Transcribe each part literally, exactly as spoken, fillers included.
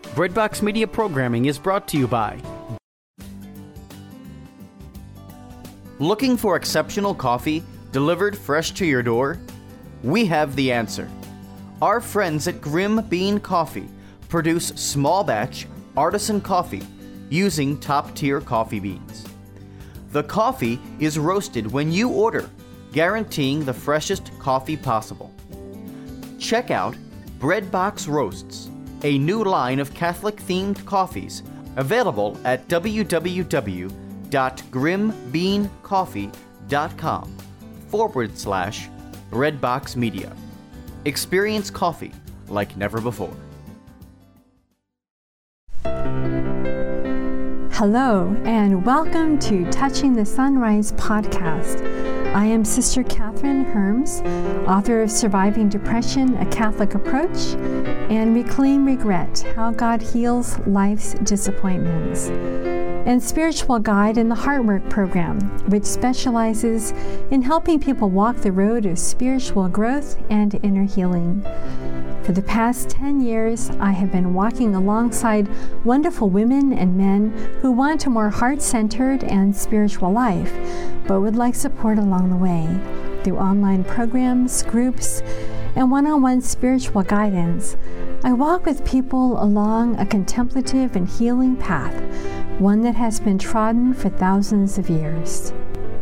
Breadbox Media programming is brought to you by... Looking for exceptional coffee delivered fresh to your door? We have the answer. Our friends at Grim Bean Coffee produce small batch artisan coffee using top-tier coffee beans. The coffee is roasted when you order, guaranteeing the freshest coffee possible. Check out Breadbox Roasts, a new line of Catholic-themed coffees available at www.grimbeancoffee.com forward slash Breadbox Media. Experience coffee like never before. Hello, and welcome to Touching the Sunrise podcast. I am Sister Catherine Herms, author of Surviving Depression, A Catholic Approach, and Reclaim Regret, How God Heals Life's Disappointments, and spiritual guide in the Heartwork program, which specializes in helping people walk the road of spiritual growth and inner healing. For the past ten years, I have been walking alongside wonderful women and men who want a more heart-centered and spiritual life, but would like support along the way through online programs, groups, and one-on-one spiritual guidance. I walk with people along a contemplative and healing path, one that has been trodden for thousands of years.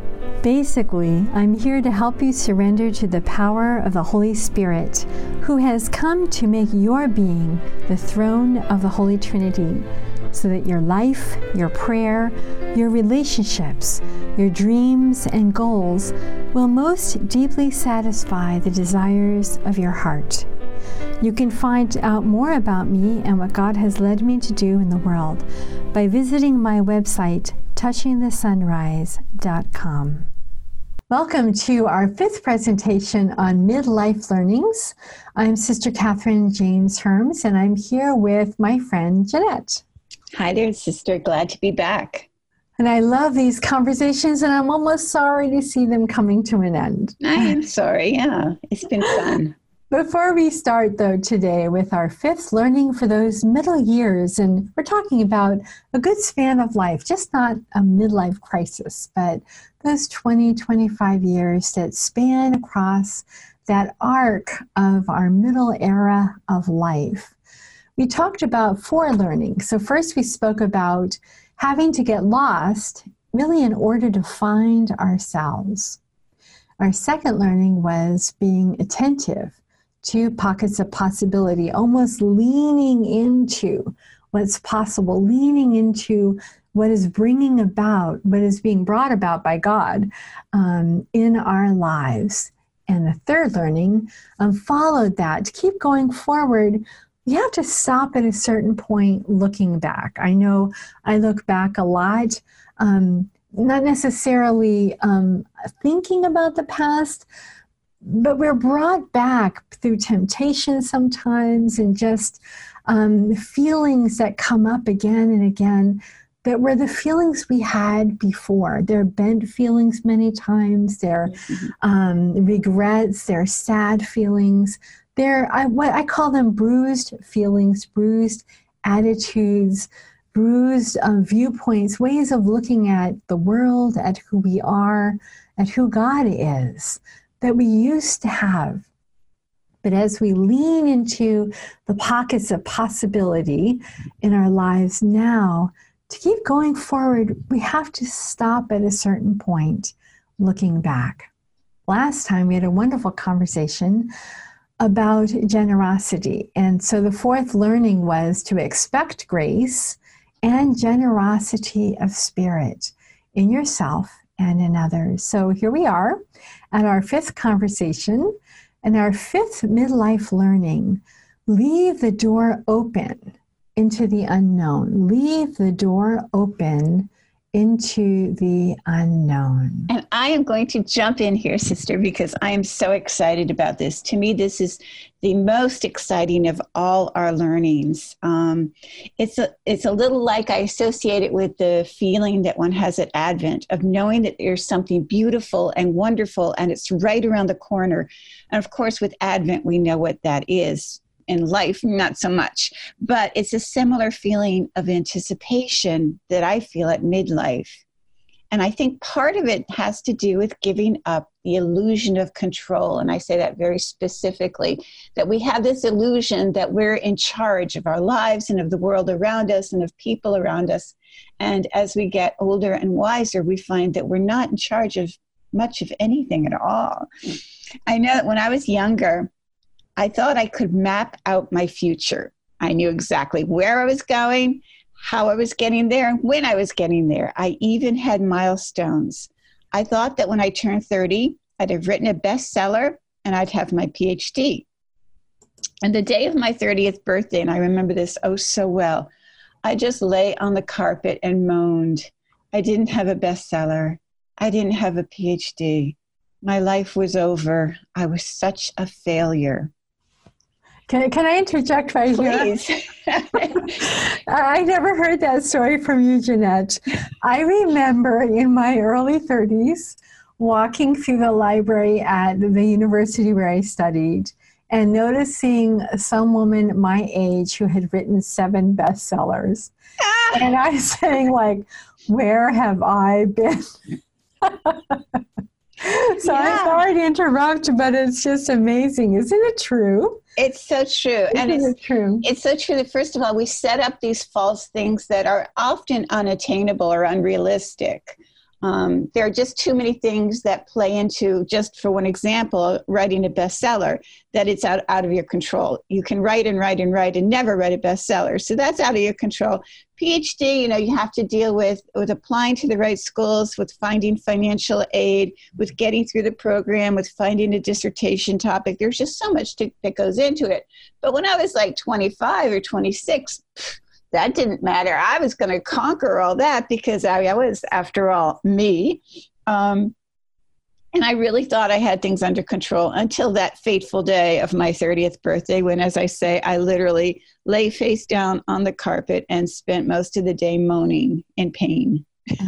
Basically, I'm here to help you surrender to the power of the Holy Spirit, who has come to make your being the throne of the Holy Trinity, so that your life, your prayer, your relationships, your dreams and goals will most deeply satisfy the desires of your heart. You can find out more about me and what God has led me to do in the world by visiting my website, touching the sunrise dot com. Welcome to our fifth presentation on midlife learnings. I'm Sister Catherine James Herms, and I'm here with my friend Jeanette. Hi there, sister. Glad to be back. And I love these conversations, and I'm almost sorry to see them coming to an end. I am sorry, yeah. It's been fun. Before we start, though, today with our fifth learning for those middle years, and we're talking about a good span of life, just not a midlife crisis, but those twenty, twenty-five years that span across that arc of our middle era of life. We talked about four learnings. So first we spoke about having to get lost, really in order to find ourselves. Our second learning was being attentive to pockets of possibility, almost leaning into what's possible, leaning into what is bringing about, what is being brought about by God um, in our lives. And the third learning um, followed that. To keep going forward, you have to stop at a certain point looking back. I know I look back a lot, um, not necessarily um, thinking about the past, but we're brought back through temptation sometimes and just um, feelings that come up again and again that were the feelings we had before. They're bent feelings many times. They're um, regrets. They're sad feelings. They're I, what I call them bruised feelings, bruised attitudes, bruised um, viewpoints, ways of looking at the world, at who we are, at who God is, that we used to have. But as we lean into the pockets of possibility in our lives now, to keep going forward, we have to stop at a certain point looking back. Last time we had a wonderful conversation about generosity. And so the fourth learning was to expect grace and generosity of spirit in yourself and in others. So here we are at our fifth conversation and our fifth midlife learning. Leave the door open into the unknown. Leave the door open into the unknown. And I am going to jump in here, sister, because I am so excited about this. To me, this is the most exciting of all our learnings. Um, it's a, it's a little like I associate it with the feeling that one has at Advent, of knowing that there's something beautiful and wonderful, and it's right around the corner. And of course, with Advent, we know what that is. in life, not so much, but it's a similar feeling of anticipation that I feel at midlife. And I think part of it has to do with giving up the illusion of control. And I say that very specifically, that we have this illusion that we're in charge of our lives and of the world around us and of people around us. And as we get older and wiser, we find that we're not in charge of much of anything at all. I know that when I was younger, I thought I could map out my future. I knew exactly where I was going, how I was getting there, and when I was getting there. I even had milestones. I thought that when I turned thirty, I'd have written a bestseller and I'd have my P H D. And the day of my thirtieth birthday, and I remember this oh so well, I just lay on the carpet and moaned. I didn't have a bestseller. I didn't have a P H D. My life was over. I was such a failure. Can, can I interject right Please. here? I never heard that story from you, Jeanette. I remember in my early thirties walking through the library at the university where I studied and noticing some woman my age who had written seven bestsellers. Ah! And I was saying, like, where have I been? So yeah. I'm sorry to interrupt, but it's just amazing. Isn't it true? It's so true. Isn't and it's it true? It's so true that, first of all, we set up these false things that are often unattainable or unrealistic. Um, there are just too many things that play into, just for one example, writing a bestseller, that it's out, out of your control. You can write and write and write and never write a bestseller. So that's out of your control. P H D, you know, you have to deal with, with applying to the right schools, with finding financial aid, with getting through the program, with finding a dissertation topic. There's just so much to, that goes into it. But when I was like twenty-five or twenty-six, that didn't matter. I was going to conquer all that because I, I was, after all, me. Um, and I really thought I had things under control until that fateful day of my thirtieth birthday when, as I say, I literally lay face down on the carpet and spent most of the day moaning in pain.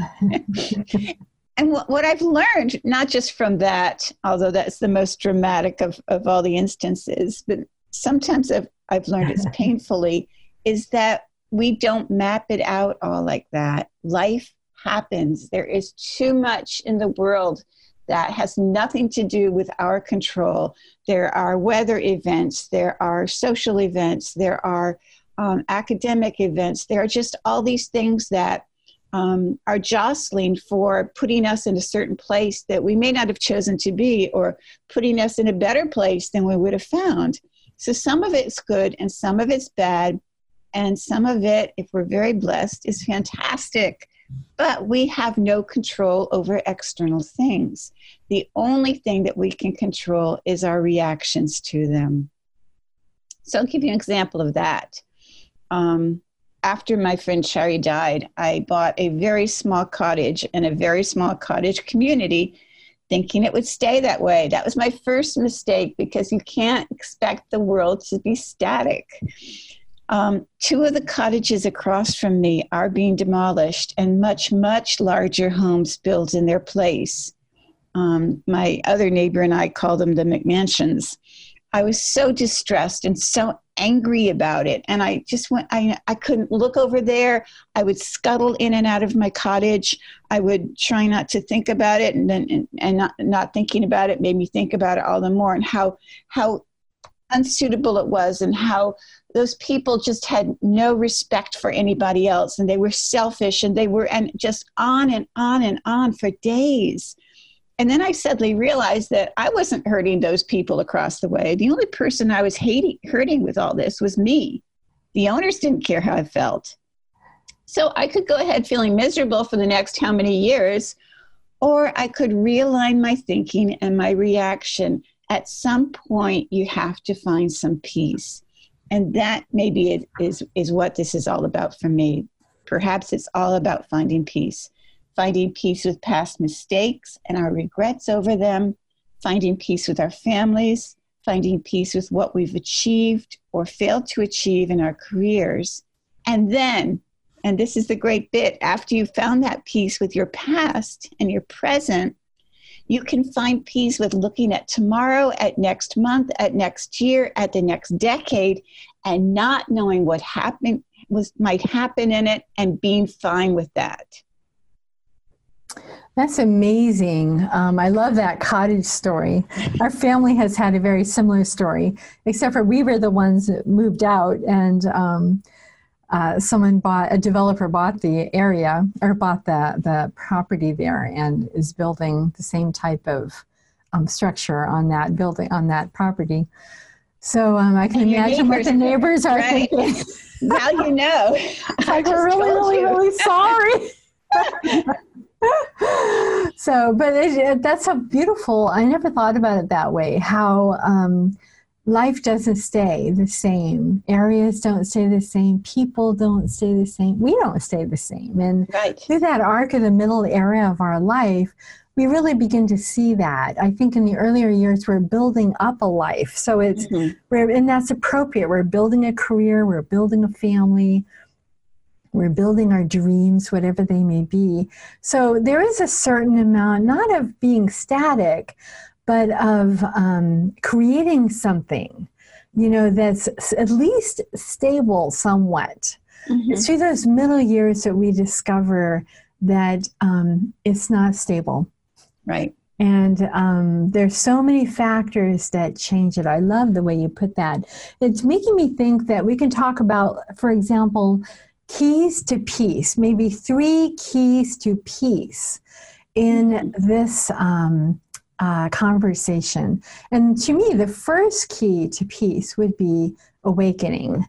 And what, what I've learned, not just from that, although that's the most dramatic of, of all the instances, but sometimes I've, I've learned it's painfully, is that we don't map it out all like that. Life happens. There is too much in the world that has nothing to do with our control. There are weather events, there are social events, there are um, academic events. There are just all these things that um, are jostling for putting us in a certain place that we may not have chosen to be, or putting us in a better place than we would have found. So some of it's good and some of it's bad. And some of it, if we're very blessed, is fantastic. But we have no control over external things. The only thing that we can control is our reactions to them. So I'll give you an example of that. Um, after my friend Shari died, I bought a very small cottage in a very small cottage community, thinking it would stay that way. That was my first mistake, because you can't expect the world to be static. Um, two of the cottages across from me are being demolished and much, much larger homes built in their place. Um, my other neighbor and I call them the McMansions. I was so distressed and so angry about it. And I just went, I, I couldn't look over there. I would scuttle in and out of my cottage. I would try not to think about it. And then, and, and not, not thinking about it made me think about it all the more, and how, how unsuitable it was, and how those people just had no respect for anybody else, and they were selfish, and they were, and just on and on and on for days. And then I suddenly realized that I wasn't hurting those people across the way. The only person I was hating, hurting with all this was me. The owners didn't care how I felt. So I could go ahead feeling miserable for the next how many years, or I could realign my thinking and my reaction. At some point, you have to find some peace. And that maybe it is, is what this is all about for me. Perhaps it's all about finding peace. Finding peace with past mistakes and our regrets over them. Finding peace with our families. Finding peace with what we've achieved or failed to achieve in our careers. And then, and this is the great bit, after you've found that peace with your past and your present, You can find peace with looking at tomorrow, at next month, at next year, at the next decade, and not knowing what happened was might happen in it and being fine with that. That's amazing. Um, I love that cottage story. Our family has had a very similar story, except for we were the ones that moved out, and um, uh, someone bought, a developer bought the area, or bought the, the property there, and is building the same type of um, structure on that building, on that property. So um, I can imagine what the neighbors are right. thinking. Now you know. It's like, we're really, really, you. really sorry. So, but it, it, that's so beautiful. I never thought about it that way, how um, life doesn't stay the same. Areas don't stay the same. People don't stay the same. We don't stay the same. And right. through that arc of the middle area of our life, we really begin to see that. I think in the earlier years, we're building up a life. So it's, mm-hmm. we're, and that's appropriate. We're building a career. We're building a family. We're building our dreams, whatever they may be. So there is a certain amount, not of being static, but of um, creating something, you know, that's at least stable somewhat. Mm-hmm. It's through those middle years that we discover that um, it's not stable. Right. And um, there's so many factors that change it. I love the way you put that. It's making me think that we can talk about, for example, keys to peace, maybe three keys to peace in this um, uh, conversation. And to me, the first key to peace would be awakening.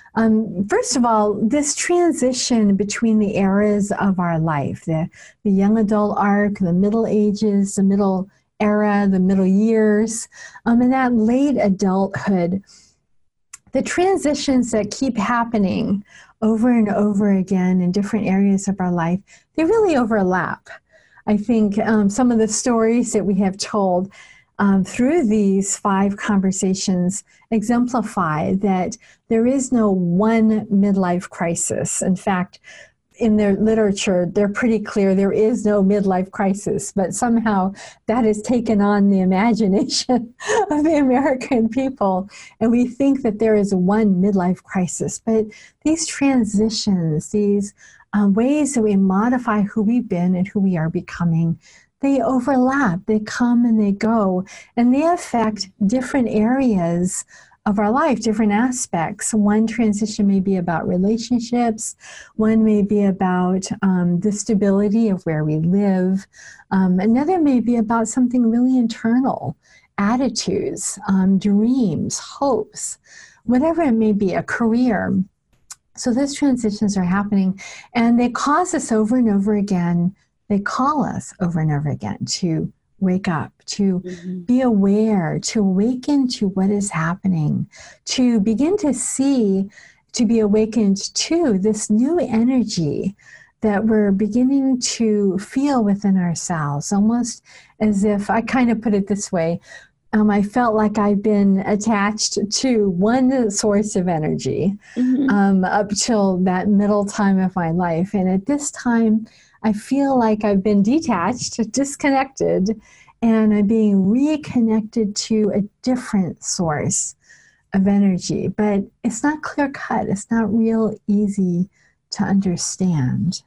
Um, first of all, this transition between the eras of our life, the, the young adult arc, the middle ages, the middle era, the middle years, um, and that late adulthood, the transitions that keep happening over and over again in different areas of our life, they really overlap. I think um, some of the stories that we have told um, through these five conversations exemplify that there is no one midlife crisis. In fact, in their literature, they're pretty clear there is no midlife crisis, but somehow that has taken on the imagination of the American people, and we think that there is one midlife crisis. But these transitions, these um, ways that we modify who we've been and who we are becoming, they overlap, they come and they go, and they affect different areas of our life, different aspects. One transition may be about relationships. One may be about um, the stability of where we live. Um, another may be about something really internal, attitudes, um, dreams, hopes, whatever it may be, a career. So those transitions are happening, and they cause us over and over again. They call us over and over again to wake up, to mm-hmm. be aware, to awaken to what is happening, to begin to see, to be awakened to this new energy that we're beginning to feel within ourselves, almost as if, I kind of put it this way, um, I felt like I've been attached to one source of energy mm-hmm. um, up till that middle time of my life. And at this time, I feel like I've been detached, disconnected, and I'm being reconnected to a different source of energy. But it's not clear cut. It's not real easy to understand.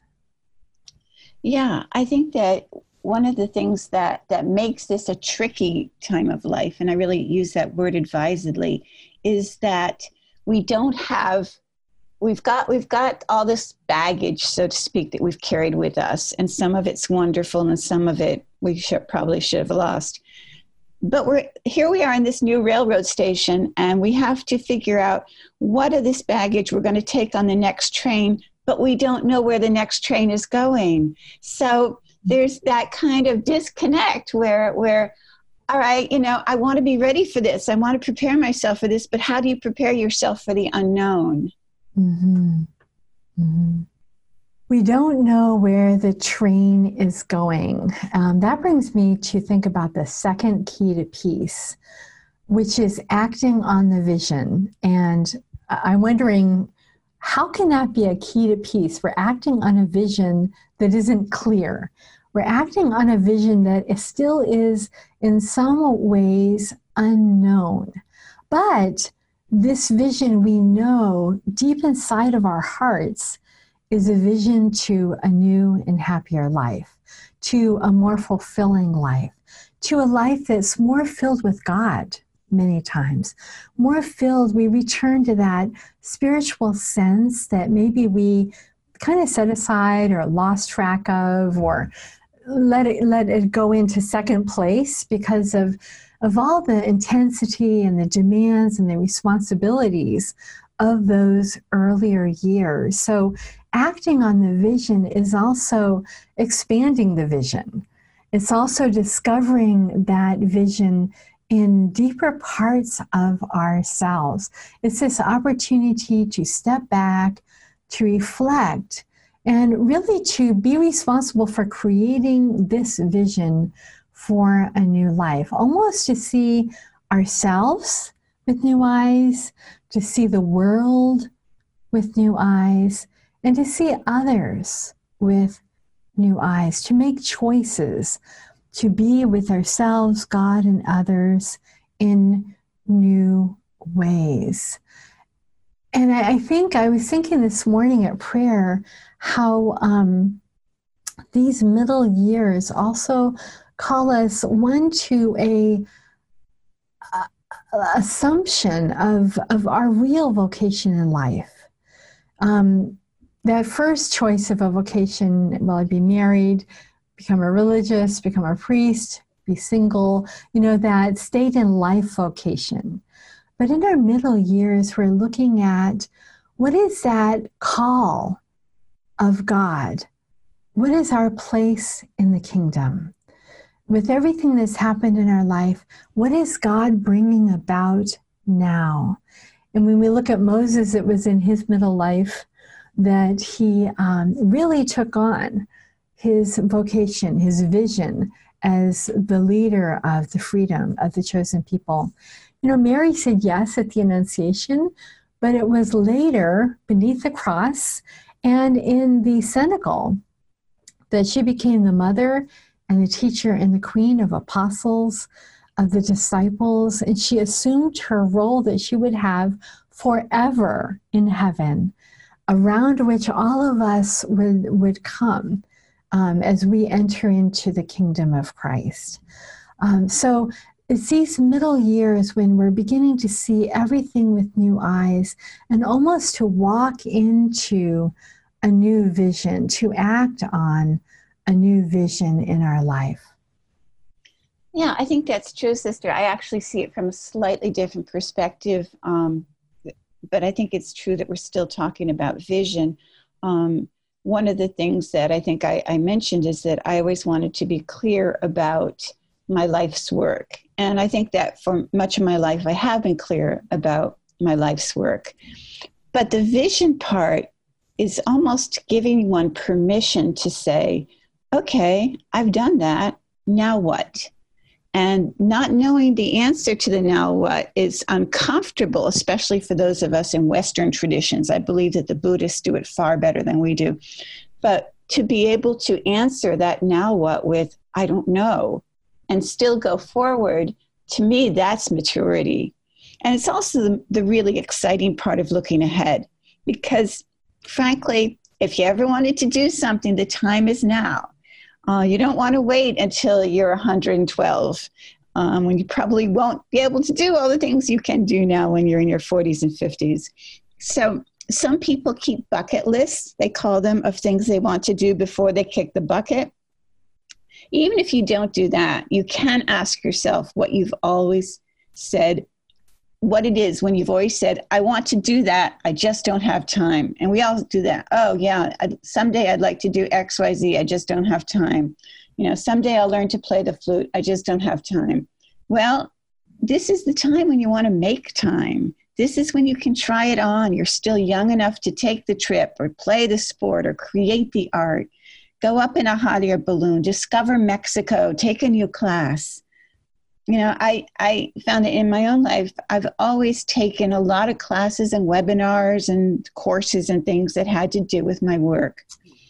Yeah, I think that one of the things that, that makes this a tricky time of life, and I really use that word advisedly, is that we don't have We've got we've got all this baggage, so to speak, that we've carried with us, and some of it's wonderful, and some of it we should, probably should have lost. But we're here. We are in this new railroad station, and we have to figure out what of this baggage we're going to take on the next train. But we don't know where the next train is going. So there's that kind of disconnect where where. All right, you know, I want to be ready for this. I want to prepare myself for this. But how do you prepare yourself for the unknown? Mm-hmm. Mm-hmm. We don't know where the train is going. Um, that brings me to think about the second key to peace, which is acting on the vision. And I'm wondering, how can that be a key to peace? We're acting on a vision that isn't clear. We're acting on a vision that is, still is in some ways unknown. But this vision we know deep inside of our hearts is a vision to a new and happier life, to a more fulfilling life, to a life that's more filled with God many times, more filled. We return to that spiritual sense that maybe we kind of set aside or lost track of, or let it let it go into second place because of of all the intensity and the demands and the responsibilities of those earlier years. So acting on the vision is also expanding the vision. It's also discovering that vision in deeper parts of ourselves. It's this opportunity to step back, to reflect, and really to be responsible for creating this vision for a new life, almost to see ourselves with new eyes, to see the world with new eyes, and to see others with new eyes, to make choices, to be with ourselves, God, and others in new ways. And I, I think I was thinking this morning at prayer how um, these middle years also call us, one, to a, a assumption of, of our real vocation in life. Um, that first choice of a vocation, will I be married, become a religious, become a priest, be single, you know, that state in life vocation. But in our middle years, we're looking at what is that call of God? What is our place in the kingdom? With everything that's happened in our life, what is God bringing about now? And when we look at Moses, it was in his middle life that he um, really took on his vocation, his vision as the leader of the freedom of the chosen people. You know, Mary said yes at the Annunciation, but it was later beneath the cross and in the cenacle that she became the mother and the teacher and the queen of apostles, of the disciples, and she assumed her role that she would have forever in heaven, around which all of us would, would come um, as we enter into the kingdom of Christ. Um, so it's these middle years when we're beginning to see everything with new eyes and almost to walk into a new vision, to act on a new vision in our life. Yeah, I think that's true, sister. I actually see it from a slightly different perspective. Um, but I think it's true that we're still talking about vision. Um, one of the things that I think I, I mentioned is that I always wanted to be clear about my life's work. And I think that for much of my life, I have been clear about my life's work. But the vision part is almost giving one permission to say, okay, I've done that. Now what? And not knowing the answer to the now what is uncomfortable, especially for those of us in Western traditions. I believe that the Buddhists do it far better than we do. But to be able to answer that now what with, I don't know, and still go forward, to me, that's maturity. And it's also the, the really exciting part of looking ahead. Because frankly, if you ever wanted to do something, the time is now. Uh, you don't want to wait until you're one hundred twelve, um, when you probably won't be able to do all the things you can do now when you're in your forties and fifties. So some people keep bucket lists, they call them, of things they want to do before they kick the bucket. Even if you don't do that, you can ask yourself what you've always said, what it is when you've always said, I want to do that, I just don't have time. And we all do that. Oh, yeah, I, someday I'd like to do X, Y, Z, I just don't have time. You know, someday I'll learn to play the flute, I just don't have time. Well, this is the time when you want to make time. This is when you can try it on. You're still young enough to take the trip or play the sport or create the art. Go up in a hot air balloon, discover Mexico, take a new class. You know, I, I found that in my own life, I've always taken a lot of classes and webinars and courses and things that had to do with my work.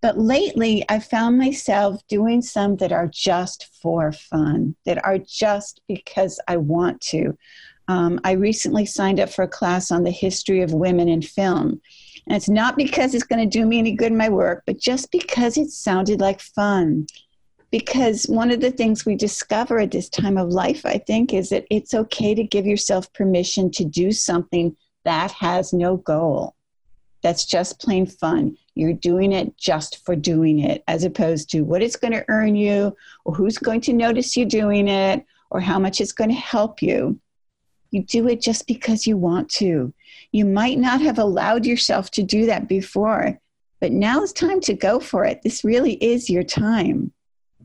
But lately, I found myself doing some that are just for fun, that are just because I want to. Um, I recently signed up for a class on the history of women in film. And it's not because it's going to do me any good in my work, but just because it sounded like fun. Because one of the things we discover at this time of life, I think, is that it's okay to give yourself permission to do something that has no goal. That's just plain fun. You're doing it just for doing it, as opposed to what it's going to earn you, or who's going to notice you doing it, or how much it's going to help you. You do it just because you want to. You might not have allowed yourself to do that before, but now it's time to go for it. This really is your time.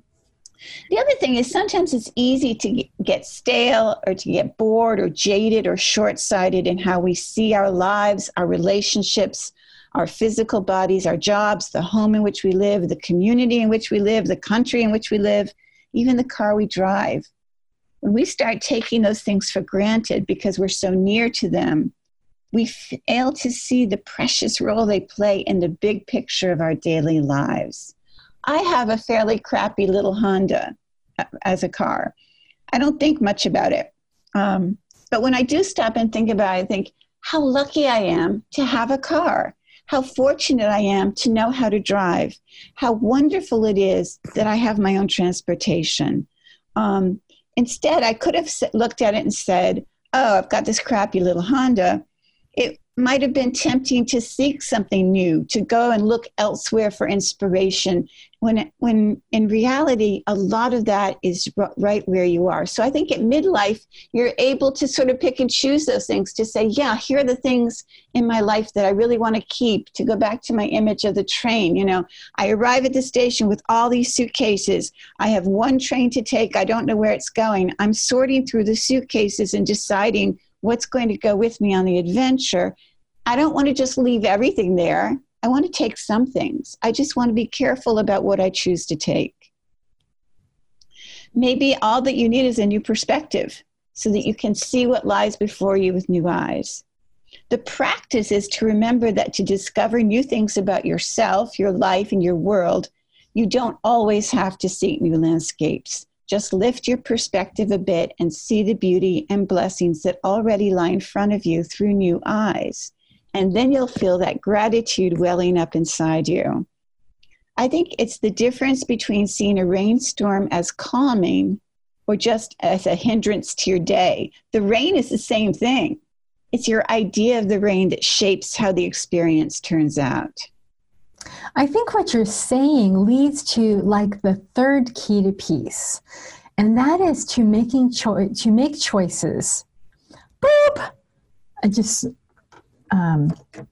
The other thing is sometimes it's easy to get stale or to get bored or jaded or short-sighted in how we see our lives, our relationships, our physical bodies, our jobs, the home in which we live, the community in which we live, the country in which we live, even the car we drive. When we start taking those things for granted because we're so near to them, we fail to see the precious role they play in the big picture of our daily lives. I have a fairly crappy little Honda as a car. I don't think much about it. Um, but when I do stop and think about it, I think how lucky I am to have a car, how fortunate I am to know how to drive, how wonderful it is that I have my own transportation. Um, instead, I could have looked at it and said, oh, I've got this crappy little Honda. It might have been tempting to seek something new, to go and look elsewhere for inspiration, when when in reality, a lot of that is r- right where you are. So I think at midlife, you're able to sort of pick and choose those things to say, yeah, here are the things in my life that I really want to keep. To go back to my image of the train, you know, I arrive at the station with all these suitcases. I have one train to take. I don't know where it's going. I'm sorting through the suitcases and deciding what's going to go with me on the adventure. I don't want to just leave everything there. I want to take some things. I just want to be careful about what I choose to take. Maybe all that you need is a new perspective so that you can see what lies before you with new eyes. The practice is to remember that to discover new things about yourself, your life, and your world, you don't always have to seek new landscapes. Just lift your perspective a bit and see the beauty and blessings that already lie in front of you through new eyes. And then you'll feel that gratitude welling up inside you. I think it's the difference between seeing a rainstorm as calming or just as a hindrance to your day. The rain is the same thing. It's your idea of the rain that shapes how the experience turns out. I think what you're saying leads to like the third key to peace, and that is to making cho- to make choices. Boop! I just um,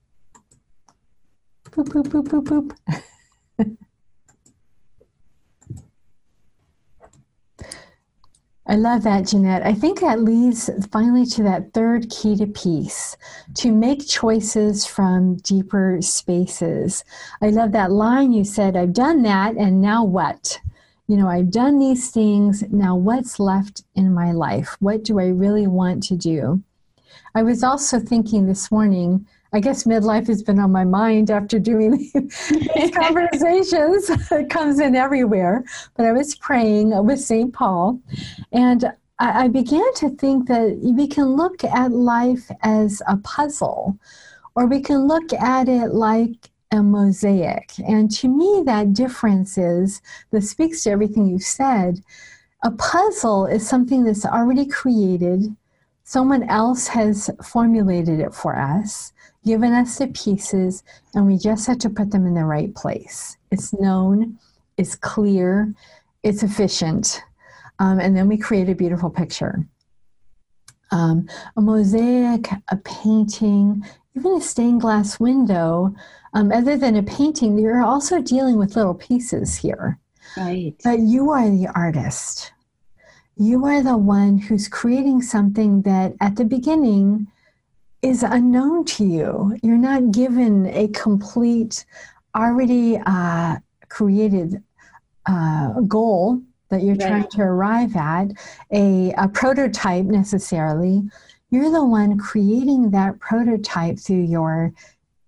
boop boop boop boop boop. I love that, Jeanette. I think that leads finally to that third key to peace, to make choices from deeper spaces. I love that line you said, I've done that, and now what? You know, I've done these things, now what's left in my life? What do I really want to do? I was also thinking this morning, I guess midlife has been on my mind after doing these conversations. It comes in everywhere. But I was praying with Saint Paul, and I, I began to think that we can look at life as a puzzle, or we can look at it like a mosaic. And to me, that difference is, that speaks to everything you said. A puzzle is something that's already created. Someone else has formulated it for us, given us the pieces, and we just have to put them in the right place. It's known, it's clear, it's efficient, um, and then we create a beautiful picture. Um, a mosaic, a painting, even a stained glass window, um, other than a painting, you're also dealing with little pieces here. Right. But you are the artist. You are the one who's creating something that at the beginning is unknown to you. You're not given a complete, already uh, created uh, goal that you're right. trying to arrive at, a, a prototype necessarily. You're the one creating that prototype through your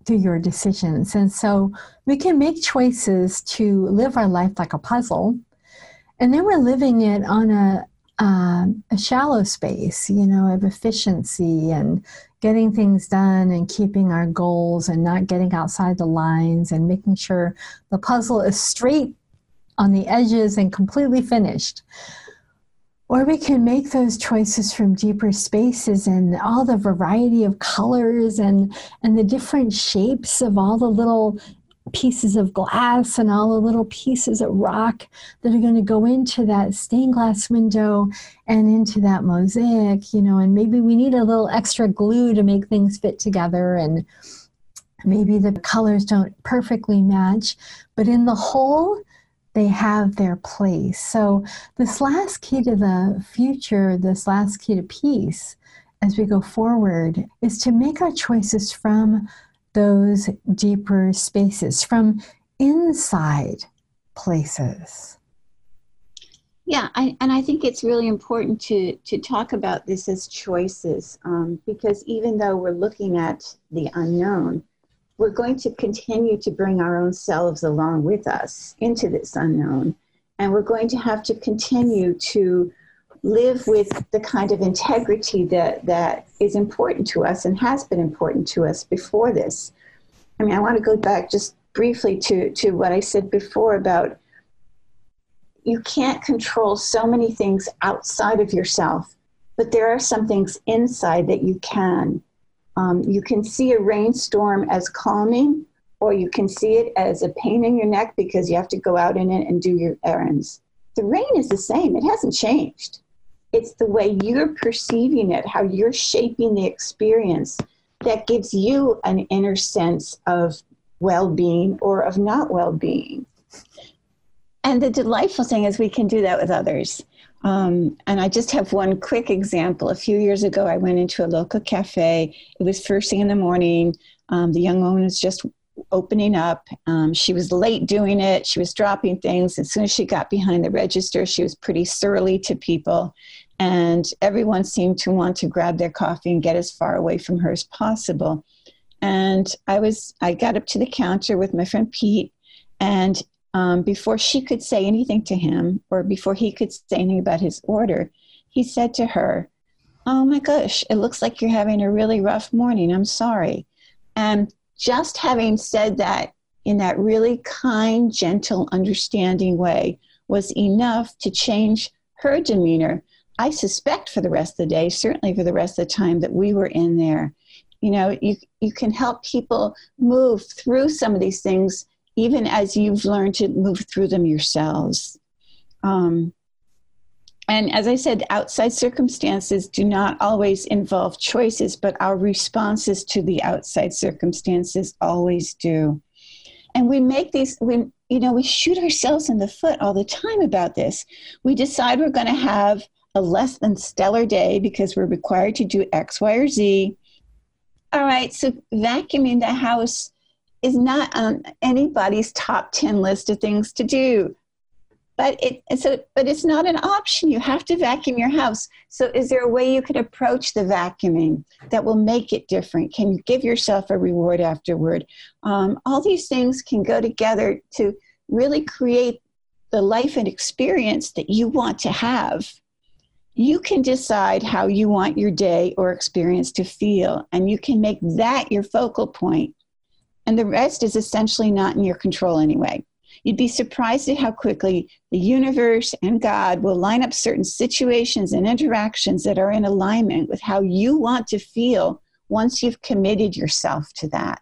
through your decisions. And so we can make choices to live our life like a puzzle, and then we're living it on a, uh, a shallow space, you know, of efficiency and getting things done and keeping our goals and not getting outside the lines and making sure the puzzle is straight on the edges and completely finished. Or we can make those choices from deeper spaces and all the variety of colors and, and the different shapes of all the little pieces of glass and all the little pieces of rock that are going to go into that stained glass window and into that mosaic, you know, and maybe we need a little extra glue to make things fit together, and maybe the colors don't perfectly match, but in the whole, they have their place. So this last key to the future, this last key to peace as we go forward, is to make our choices from those deeper spaces, from inside places. Yeah, I, and I think it's really important to, to talk about this as choices, um, because even though we're looking at the unknown, we're going to continue to bring our own selves along with us into this unknown. And we're going to have to continue to live with the kind of integrity that, that is important to us and has been important to us before this. I mean, I want to go back just briefly to, to what I said before about you can't control so many things outside of yourself, but there are some things inside that you can. Um, you can see a rainstorm as calming, or you can see it as a pain in your neck because you have to go out in it and do your errands. The rain is the same. It hasn't changed. It's the way you're perceiving it, how you're shaping the experience, that gives you an inner sense of well-being or of not well-being. And the delightful thing is we can do that with others. Um, and I just have one quick example. A few years ago, I went into a local cafe. It was first thing in the morning. Um, the young woman was just opening up. Um, she was late doing it. She was dropping things. As soon as she got behind the register, she was pretty surly to people. And everyone seemed to want to grab their coffee and get as far away from her as possible. And I was, I got up to the counter with my friend Pete, and um, before she could say anything to him, or before he could say anything about his order, he said to her, "Oh my gosh, it looks like you're having a really rough morning. I'm sorry." And just having said that in that really kind, gentle, understanding way was enough to change her demeanor. I suspect for the rest of the day, certainly for the rest of the time that we were in there. You know, you you can help people move through some of these things, even as you've learned to move through them yourselves. Um, and as I said, outside circumstances do not always involve choices, but our responses to the outside circumstances always do. And we make these, we, you know, we shoot ourselves in the foot all the time about this. We decide we're going to have a less than stellar day because we're required to do X, Y, or Z. All right, so vacuuming the house is not on anybody's top ten list of things to do. But it, it's a, but it's not an option. You have to vacuum your house. So is there a way you could approach the vacuuming that will make it different? Can you give yourself a reward afterward? Um, all these things can go together to really create the life and experience that you want to have. You can decide how you want your day or experience to feel, and you can make that your focal point. And the rest is essentially not in your control anyway. You'd be surprised at how quickly the universe and God will line up certain situations and interactions that are in alignment with how you want to feel once you've committed yourself to that.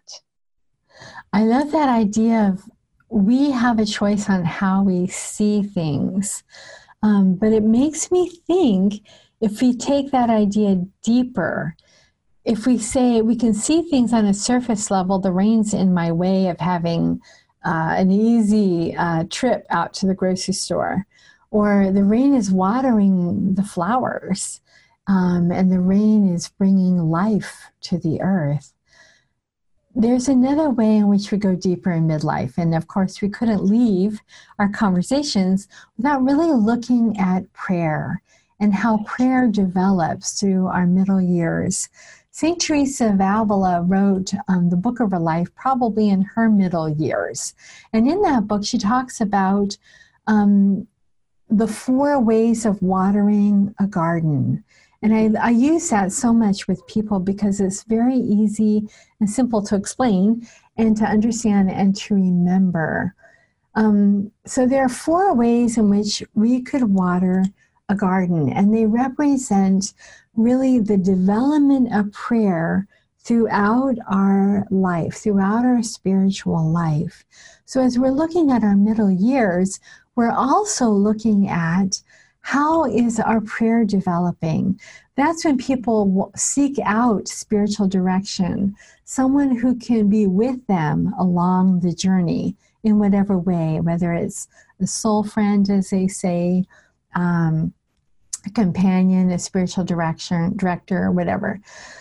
I love that idea of we have a choice on how we see things. Um, but it makes me think, if we take that idea deeper, if we say we can see things on a surface level, the rain's in my way of having uh, an easy uh, trip out to the grocery store, or the rain is watering the flowers, um, and the rain is bringing life to the earth. There's another way in which we go deeper in midlife. And of course, we couldn't leave our conversations without really looking at prayer and how prayer develops through our middle years. Saint Teresa of Avila wrote um, the book of her life probably in her middle years. And in that book, she talks about um, the four ways of watering a garden. And I, I use that so much with people because it's very easy and simple to explain and to understand and to remember. Um, so there are four ways in which we could water a garden, and they represent really the development of prayer throughout our life, throughout our spiritual life. So as we're looking at our middle years, we're also looking at how is our prayer developing. That's when people seek out spiritual direction, someone who can be with them along the journey in whatever way, whether it's a soul friend, as they say, um, a companion, a spiritual direction, director, or whatever.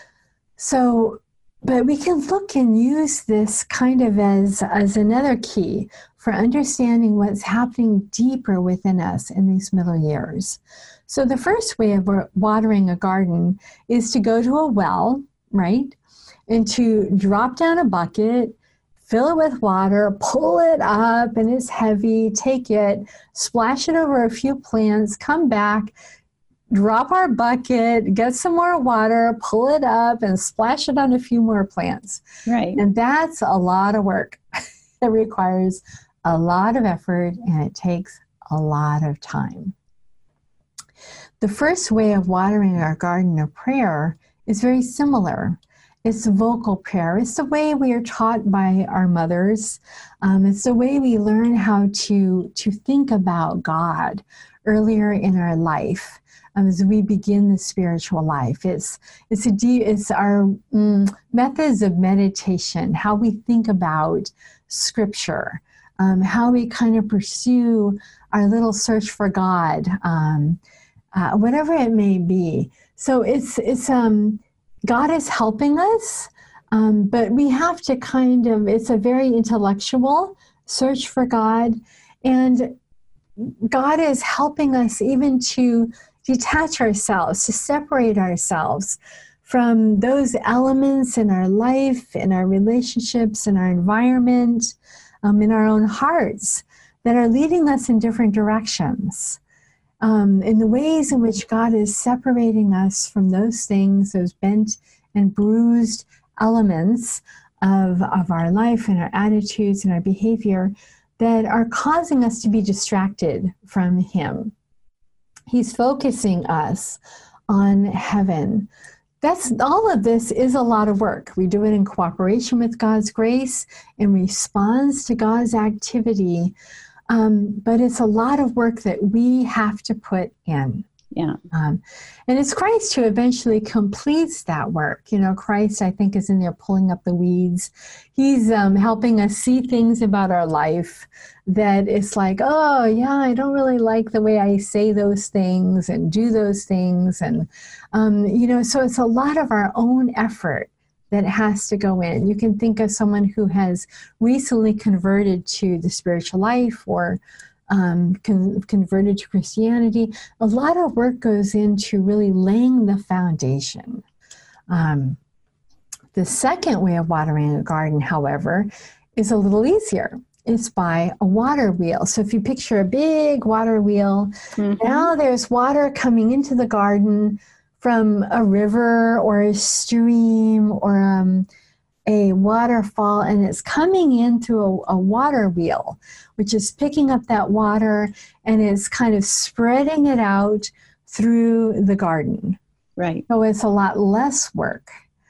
So, but we can look and use this kind of as, as another key for understanding what's happening deeper within us in these middle years. So the first way of watering a garden is to go to a well, right? And to drop down a bucket, fill it with water, pull it up, and it's heavy, take it, splash it over a few plants, come back, drop our bucket, get some more water, pull it up, and splash it on a few more plants. Right. And that's a lot of work. It requires a lot of effort, and it takes a lot of time. The first way of watering our garden of prayer is very similar. It's vocal prayer. It's the way we are taught by our mothers. Um, it's the way we learn how to, to think about God earlier in our life. Um, as we begin the spiritual life. It's it's a deep, it's our mm, methods of meditation, how we think about Scripture, um, how we kind of pursue our little search for God, um, uh, whatever it may be. So it's it's um, God is helping us, um, but we have to kind of, it's a very intellectual search for God, and God is helping us even to detach ourselves, to separate ourselves from those elements in our life, in our relationships, in our environment, um, in our own hearts that are leading us in different directions. Um, in the ways in which God is separating us from those things, those bent and bruised elements of, of our life and our attitudes and our behavior that are causing us to be distracted from Him. He's focusing us on heaven. That's all of this is a lot of work. We do it in cooperation with God's grace, in response to God's activity. Um, but it's a lot of work that we have to put in. Yeah. Um, and it's Christ who eventually completes that work. You know, Christ, I think, is in there pulling up the weeds. He's um, helping us see things about our life that it's like, oh, yeah, I don't really like the way I say those things and do those things. And, um, you know, so it's a lot of our own effort that has to go in. You can think of someone who has recently converted to the spiritual life or Um, con- converted to Christianity. A lot of work goes into really laying the foundation. Um, the second way of watering a garden, however, is a little easier. It's by a water wheel. So if you picture a big water wheel, mm-hmm. now there's water coming into the garden from a river or a stream or um, a waterfall, and it's coming in through a, a water wheel, which is picking up that water and is kind of spreading it out through the garden. Right. So it's a lot less work.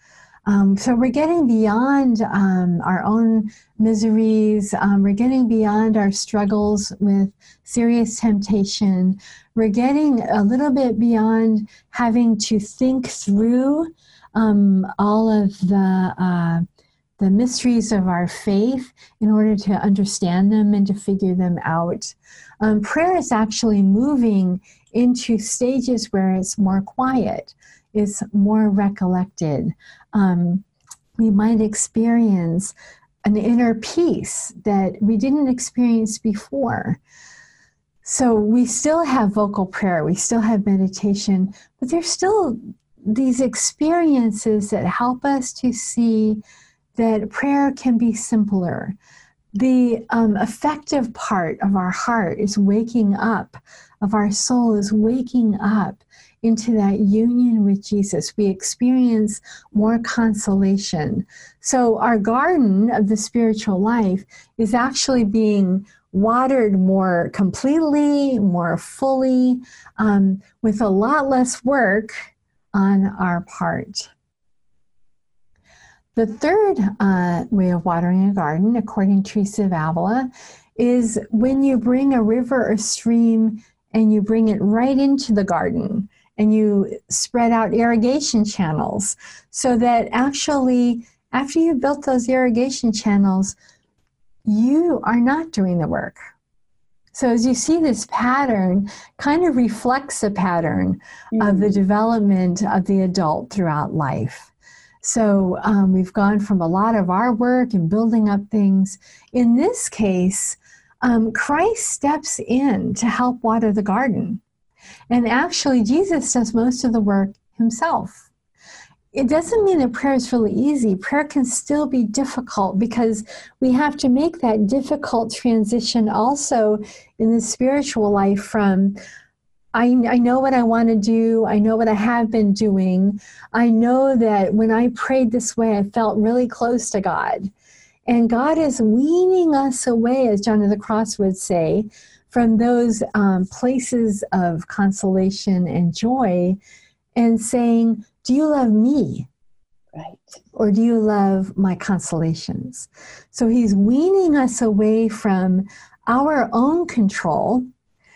Um, so we're getting beyond um, our own miseries. Um, we're getting beyond our struggles with serious temptation. We're getting a little bit beyond having to think through um, all of the uh, the mysteries of our faith in order to understand them and to figure them out. Um, prayer is actually moving into stages where it's more quiet, it's more recollected. Um, we might experience an inner peace that we didn't experience before. So we still have vocal prayer, we still have meditation, but there's still these experiences that help us to see that prayer can be simpler. The um, effective part of our heart is waking up, of our soul is waking up into that union with Jesus. We experience more consolation. So our garden of the spiritual life is actually being watered more completely, more fully, um, with a lot less work on our part. The third uh, way of watering a garden, according to Teresa of Avila, is when you bring a river or stream and you bring it right into the garden and you spread out irrigation channels so that actually after you've built those irrigation channels, you are not doing the work. So as you see, this pattern kind of reflects a pattern mm-hmm. of the development of the adult throughout life. So um, we've gone from a lot of our work and building up things. In this case, um, Christ steps in to help water the garden. And actually, Jesus does most of the work himself. It doesn't mean that prayer is really easy. Prayer can still be difficult because we have to make that difficult transition also in the spiritual life from I, I know what I want to do. I know what I have been doing. I know that when I prayed this way, I felt really close to God. And God is weaning us away, as John of the Cross would say, from those um, places of consolation and joy and saying, do you love me? Right. Or do you love my consolations? So he's weaning us away from our own control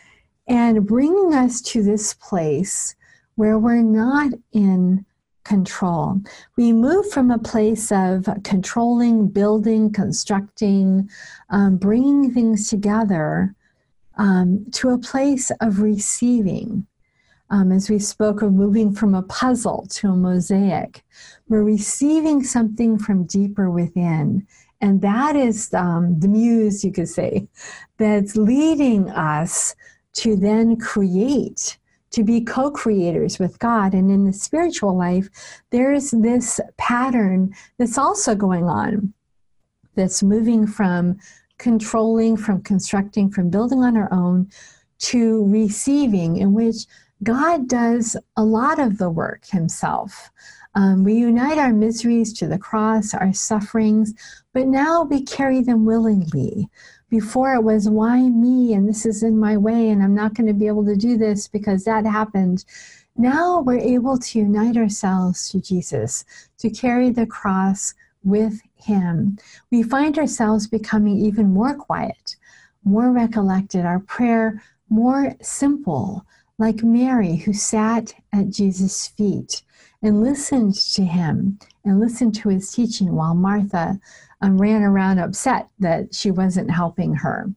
and bringing us to this place where we're not in control. We move from a place of controlling, building, constructing, um, bringing things together um, to a place of receiving. Um, as we spoke of moving from a puzzle to a mosaic, we're receiving something from deeper within. And that is um, the muse, you could say, that's leading us to then create, to be co-creators with God. And in the spiritual life, there's this pattern that's also going on, that's moving from controlling, from constructing, from building on our own, to receiving, in which God does a lot of the work himself. Um, we unite our miseries to the cross, our sufferings, but now we carry them willingly. Before it was, why me? And this is in my way, and I'm not going to be able to do this because that happened. Now we're able to unite ourselves to Jesus, to carry the cross with him. We find ourselves becoming even more quiet, more recollected, our prayer more simple, like Mary, who sat at Jesus' feet and listened to him and listened to his teaching while Martha um, ran around upset that she wasn't helping her.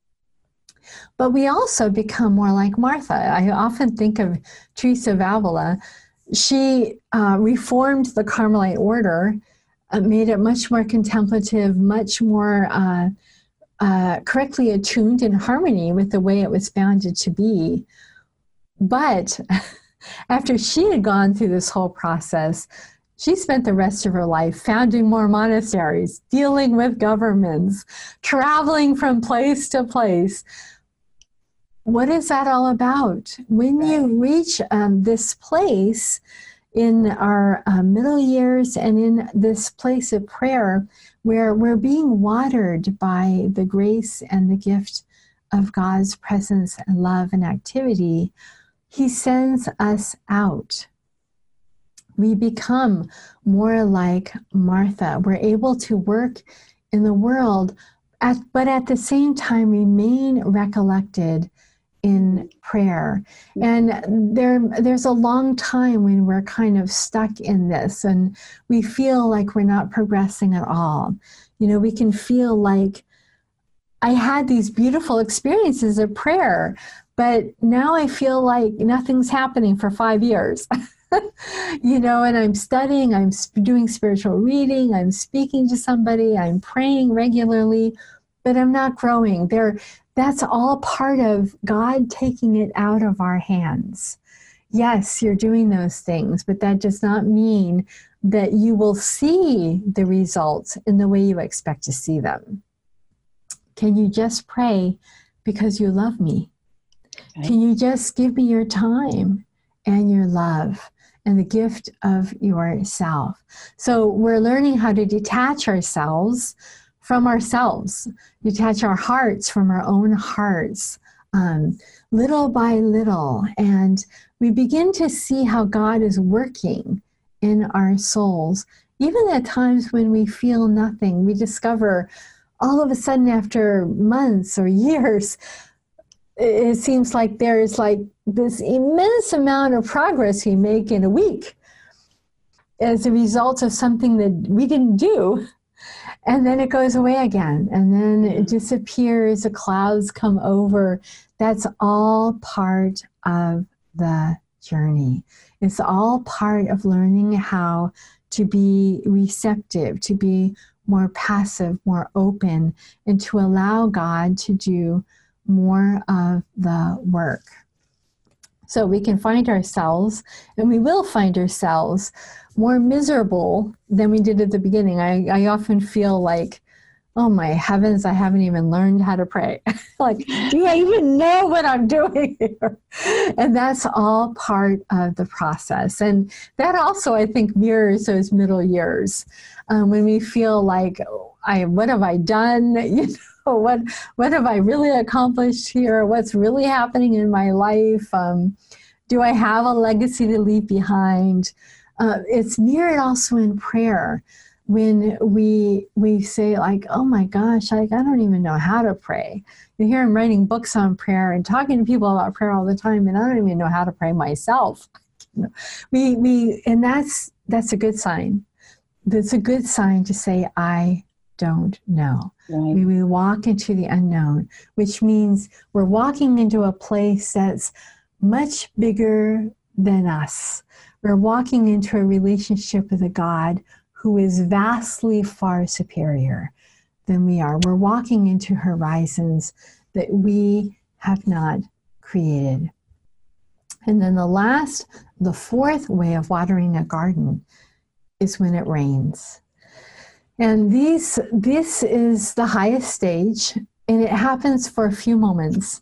But we also become more like Martha. I often think of Teresa of Avila. She uh, reformed the Carmelite order, uh, made it much more contemplative, much more uh, uh, correctly attuned in harmony with the way it was founded to be. But after she had gone through this whole process, she spent the rest of her life founding more monasteries, dealing with governments, traveling from place to place. What is that all about? When you reach um, this place in our uh, middle years and in this place of prayer where we're being watered by the grace and the gift of God's presence and love and activity, he sends us out. We become more like Martha. We're able to work in the world, at, but at the same time remain recollected in prayer. And there, there's a long time when we're kind of stuck in this and we feel like we're not progressing at all. You know, we can feel like, I had these beautiful experiences of prayer, but now I feel like nothing's happening for five years. You know, and I'm studying, I'm doing spiritual reading, I'm speaking to somebody, I'm praying regularly, but I'm not growing. There, that's all part of God taking it out of our hands. yes, you're doing those things, but that does not mean that you will see the results in the way you expect to see them. Can you just pray because you love me? Okay. Can you just give me your time and your love and the gift of yourself? So we're learning how to detach ourselves from ourselves, detach our hearts from our own hearts, um, little by little. And we begin to see how God is working in our souls. Even at times when we feel nothing, we discover all of a sudden after months or years, it seems like there's like this immense amount of progress we make in a week as a result of something that we didn't do. And then it goes away again, and then it disappears, the clouds come over. That's all part of the journey. It's all part of learning how to be receptive, to be more passive, more open, and to allow God to do more of the work. So we can find ourselves, and we will find ourselves, more miserable than we did at the beginning. I, I often feel like, oh my heavens, I haven't even learned how to pray. Like, do I even know what I'm doing here? And that's all part of the process. And that also, I think, mirrors those middle years um, when we feel like, oh, I, what have I done? You know, what what have I really accomplished here? What's really happening in my life? Um, do I have a legacy to leave behind? Uh, it's mirrored also in prayer. When we we say like, oh my gosh, I, I don't even know how to pray. You hear I'm writing books on prayer and talking to people about prayer all the time, and I don't even know how to pray myself. we we and that's that's a good sign. That's a good sign to say, I don't know. Right. We, we walk into the unknown, which means we're walking into a place that's much bigger than us. We're walking into a relationship with a God who is vastly far superior than we are. We're walking into horizons that we have not created. And then the last, the fourth way of watering a garden is when it rains. And these, this is the highest stage, and it happens for a few moments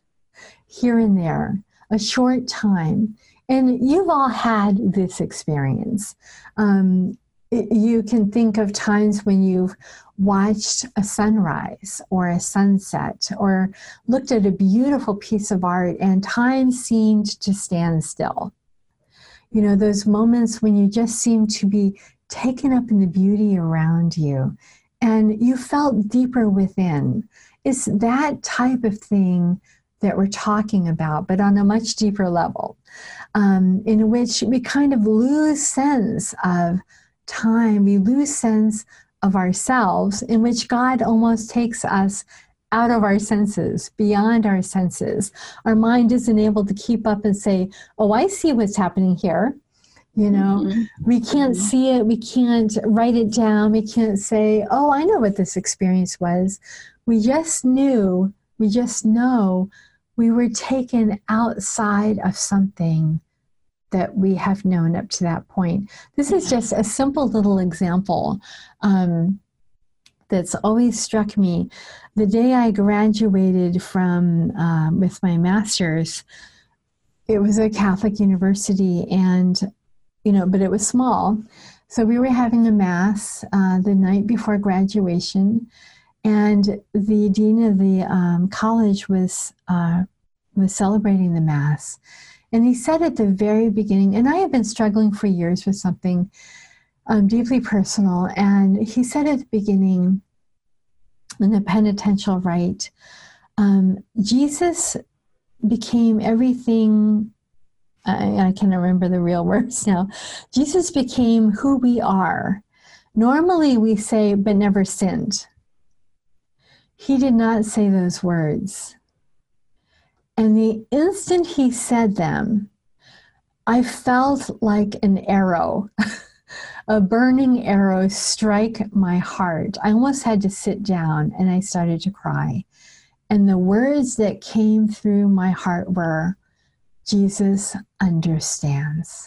here and there, a short time. And you've all had this experience. Um, You can think of times when you've watched a sunrise or a sunset or looked at a beautiful piece of art and time seemed to stand still. You know, those moments when you just seem to be taken up in the beauty around you and you felt deeper within. It's that type of thing that we're talking about, but on a much deeper level, um, in which we kind of lose sense of time, we lose sense of ourselves, in which God almost takes us out of our senses, beyond our senses. Our mind isn't able to keep up and say, oh, I see what's happening here. You know, mm-hmm. we can't mm-hmm. see it. We can't write it down. We can't say, oh, I know what this experience was. We just knew, we just know we were taken outside of something that we have known up to that point. This is just a simple little example um, that's always struck me. The day I graduated from um, with my master's, it was a Catholic university, and you know, but it was small. So we were having a mass uh, the night before graduation, and the dean of the um, college was uh, was celebrating the mass. And he said at the very beginning, and I have been struggling for years with something um, deeply personal, and he said at the beginning, in the penitential rite, um, Jesus became everything, I, I can't remember the real words now, Jesus became who we are. Normally we say, but never sinned. He did not say those words. And the instant he said them, I felt like an arrow, a burning arrow strike my heart. I almost had to sit down and I started to cry. And the words that came through my heart were, Jesus understands.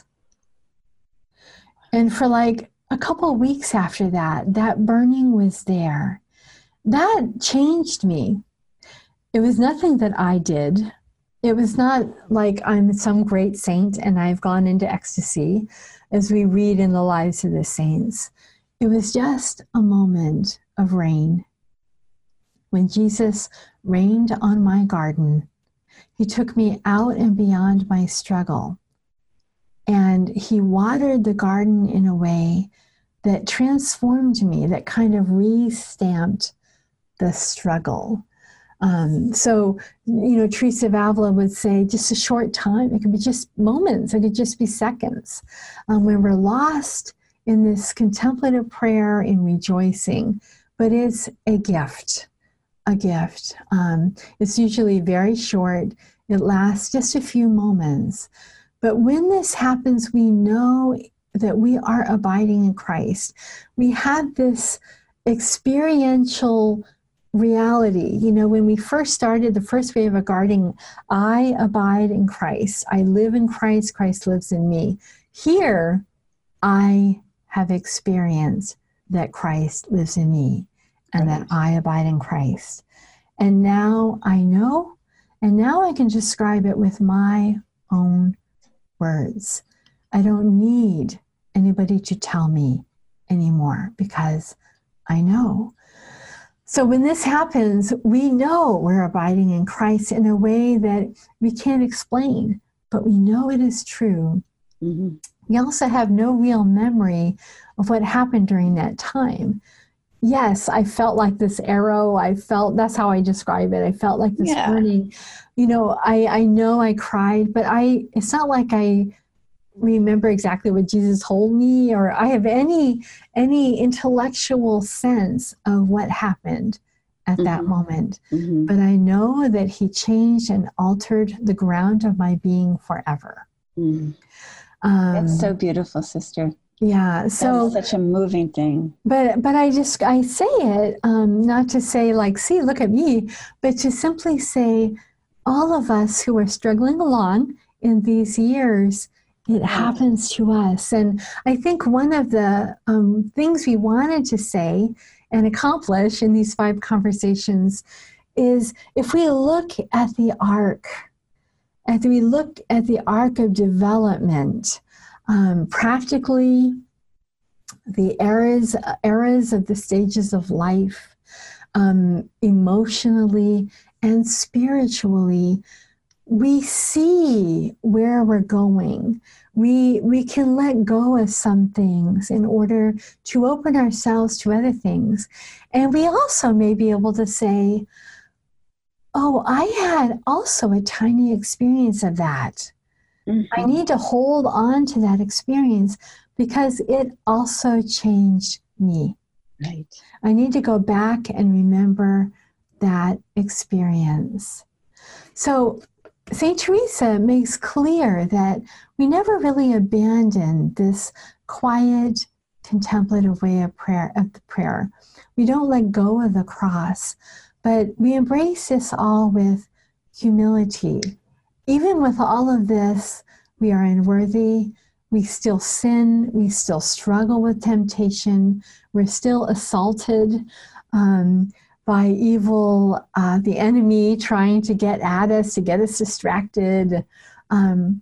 And for like a couple of weeks after that, that burning was there. That changed me. It was nothing that I did. It was not like I'm some great saint and I've gone into ecstasy, as we read in the lives of the saints. It was just a moment of rain. When Jesus rained on my garden, he took me out and beyond my struggle. And he watered the garden in a way that transformed me, that kind of re-stamped the struggle. Um, so, you know, Teresa of Avila would say just a short time. It could be just moments. It could just be seconds. Um, when we're lost in this contemplative prayer and rejoicing, but it's a gift, a gift. Um, it's usually very short. It lasts just a few moments. But when this happens, we know that we are abiding in Christ. We have this experiential reality. You know, when we first started the first way of a garden, I abide in Christ. I live in Christ. Christ lives in me. Here, I have experienced that Christ lives in me and that I abide in Christ. And now I know, and now I can describe it with my own words. I don't need anybody to tell me anymore because I know. So when this happens, we know we're abiding in Christ in a way that we can't explain, but we know it is true. Mm-hmm. We also have no real memory of what happened during that time. Yes, I felt like this arrow. I felt, that's how I describe it. I felt like this yeah. burning. You know, I, I know I cried, but I, it's not like I remember exactly what Jesus told me, or I have any any intellectual sense of what happened at mm-hmm. that moment. Mm-hmm. But I know that he changed and altered the ground of my being forever. Mm. Um, That's so beautiful, sister. Yeah, so that's such a moving thing. But but I just I say it um, not to say like, see, look at me, but to simply say, all of us who are struggling along in these years, it happens to us. And I think one of the um, things we wanted to say and accomplish in these five conversations is if we look at the arc, as we look at the arc of development, um, practically the eras, eras of the stages of life, um, emotionally and spiritually, we see where we're going. We we can let go of some things in order to open ourselves to other things. And we also may be able to say, oh, I had also a tiny experience of that. Mm-hmm. I need to hold on to that experience because it also changed me. Right. I need to go back and remember that experience. So Saint Teresa makes clear that we never really abandon this quiet, contemplative way of prayer. Of the prayer. We don't let go of the cross, but we embrace this all with humility. Even with all of this, we are unworthy. We still sin. We still struggle with temptation. We're still assaulted Um, by evil, uh, the enemy trying to get at us, to get us distracted. Um,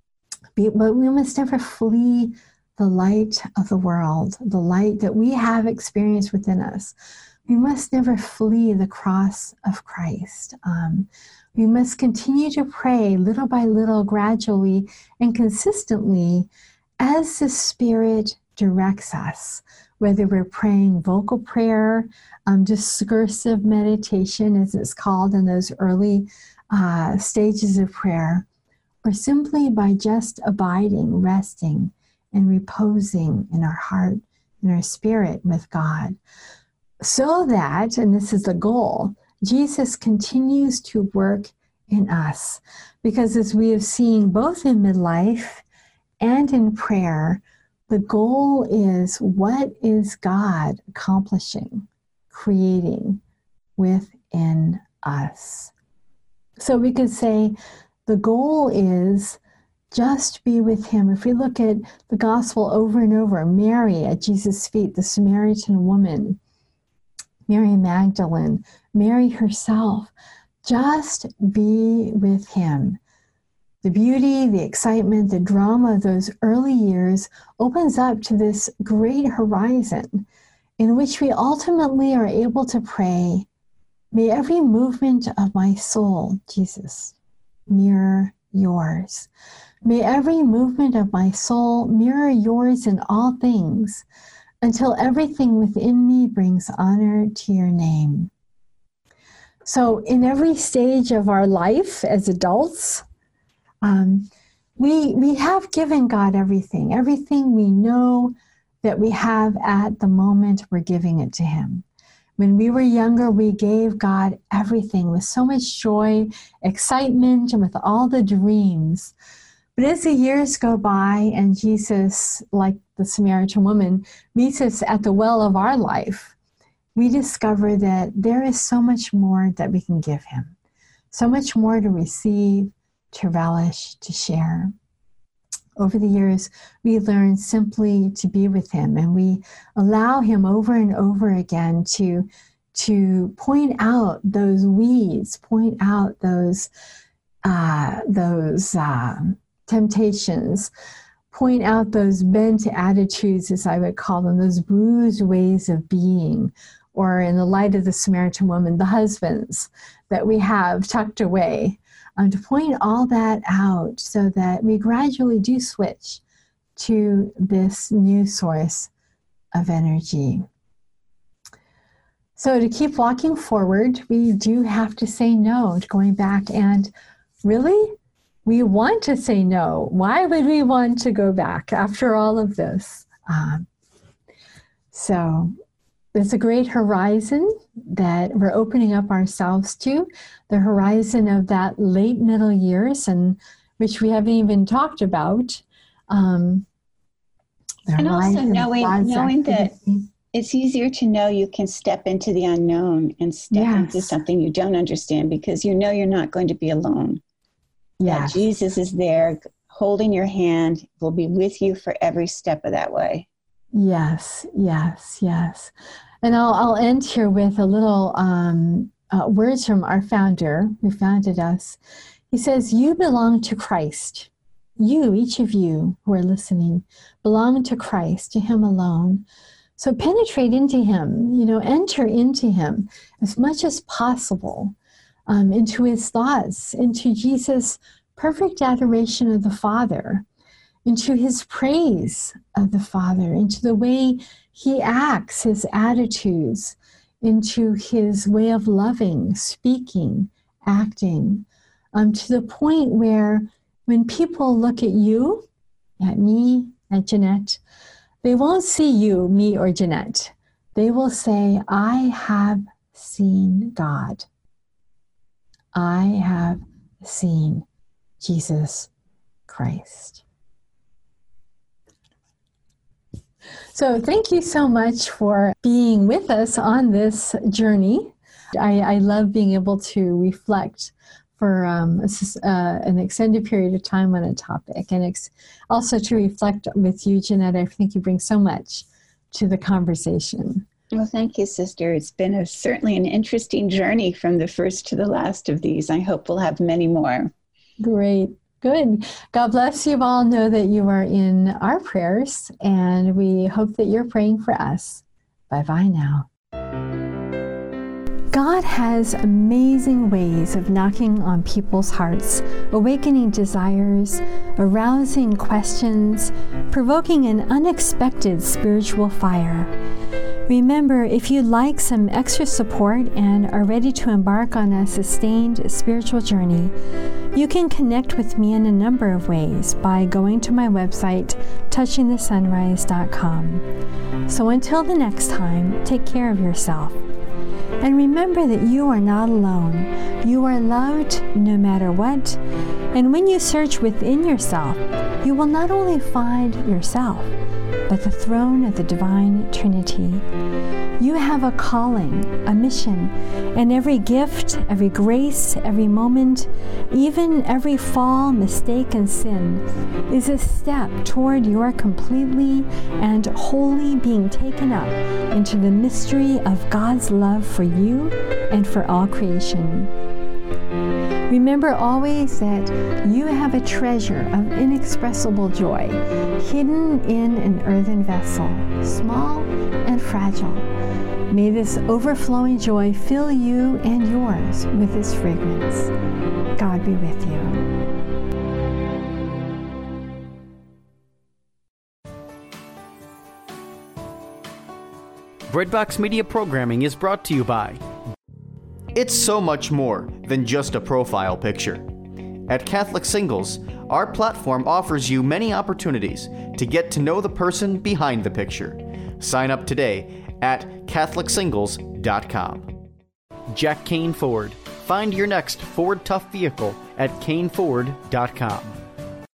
but we must never flee the light of the world, the light that we have experienced within us. We must never flee the cross of Christ. Um, we must continue to pray little by little, gradually, and consistently as the Spirit directs us, whether we're praying vocal prayer, um, discursive meditation, as it's called in those early uh, stages of prayer, or simply by just abiding, resting, and reposing in our heart, in our spirit with God. So that, and this is the goal, Jesus continues to work in us. Because as we have seen both in midlife and in prayer, the goal is, what is God accomplishing, creating within us? So we could say the goal is just be with him. If we look at the gospel over and over, Mary at Jesus' feet, the Samaritan woman, Mary Magdalene, Mary herself, just be with him. The beauty, the excitement, the drama of those early years opens up to this great horizon in which we ultimately are able to pray, may every movement of my soul, Jesus, mirror yours. May every movement of my soul mirror yours in all things, until everything within me brings honor to your name. So in every stage of our life as adults, um, we, we have given God everything. Everything we know that we have at the moment, we're giving it to him. When we were younger, we gave God everything with so much joy, excitement, and with all the dreams. But as the years go by and Jesus, like the Samaritan woman, meets us at the well of our life, we discover that there is so much more that we can give him, so much more to receive, to relish, to share. Over the years, we learn simply to be with him, and we allow him over and over again to, to point out those weeds, point out those, uh, those uh, temptations, point out those bent attitudes, as I would call them, those bruised ways of being, or in the light of the Samaritan woman, the husbands that we have tucked away. Um, to point all that out so that we gradually do switch to this new source of energy. So to keep walking forward, we do have to say no to going back. And really, we want to say no. Why would we want to go back after all of this? Um, so there's a great horizon that we're opening up ourselves to, the horizon of that late middle years, and which we haven't even talked about. Um, and also knowing, knowing that it's easier to know you can step into the unknown and step yes. into something you don't understand, because you know you're not going to be alone. Yes. That Jesus is there holding your hand, will be with you for every step of that way. Yes, yes, yes. And I'll, I'll end here with a little um, uh, words from our founder who founded us. He says, you belong to Christ. You, each of you who are listening, belong to Christ, to him alone. So penetrate into him, you know, enter into him as much as possible, um, into his thoughts, into Jesus' perfect adoration of the Father, into his praise of the Father, into the way he acts, his attitudes, into his way of loving, speaking, acting, um, to the point where when people look at you, at me, at Jeanette, they won't see you, me, or Jeanette. They will say, I have seen God. I have seen Jesus Christ. So thank you so much for being with us on this journey. I, I love being able to reflect for um, a, uh, an extended period of time on a topic, and ex- also to reflect with you, Jeanette. I think you bring so much to the conversation. Well, thank you, sister. It's been a, certainly an interesting journey from the first to the last of these. I hope we'll have many more. Great. Good. God bless you all. Know that you are in our prayers, and we hope that you're praying for us. Bye-bye now. God has amazing ways of knocking on people's hearts, awakening desires, arousing questions, provoking an unexpected spiritual fire. Remember, if you'd like some extra support and are ready to embark on a sustained spiritual journey, you can connect with me in a number of ways by going to my website, touching the sunrise dot com. So until the next time, take care of yourself. And remember that you are not alone. You are loved no matter what. And when you search within yourself, you will not only find yourself, but the throne of the Divine Trinity. You have have a calling, a mission, and every gift, every grace, every moment, even every fall, mistake, and sin is a step toward your completely and wholly being taken up into the mystery of God's love for you and for all creation. Remember always that you have a treasure of inexpressible joy hidden in an earthen vessel, small and fragile. May this overflowing joy fill you and yours with this fragrance. God be with you. Breadbox Media programming is brought to you by. It's so much more than just a profile picture. At Catholic Singles, our platform offers you many opportunities to get to know the person behind the picture. Sign up today at Catholic Singles dot com. Jack Kane Ford. Find your next Ford Tough vehicle at Kane Ford dot com.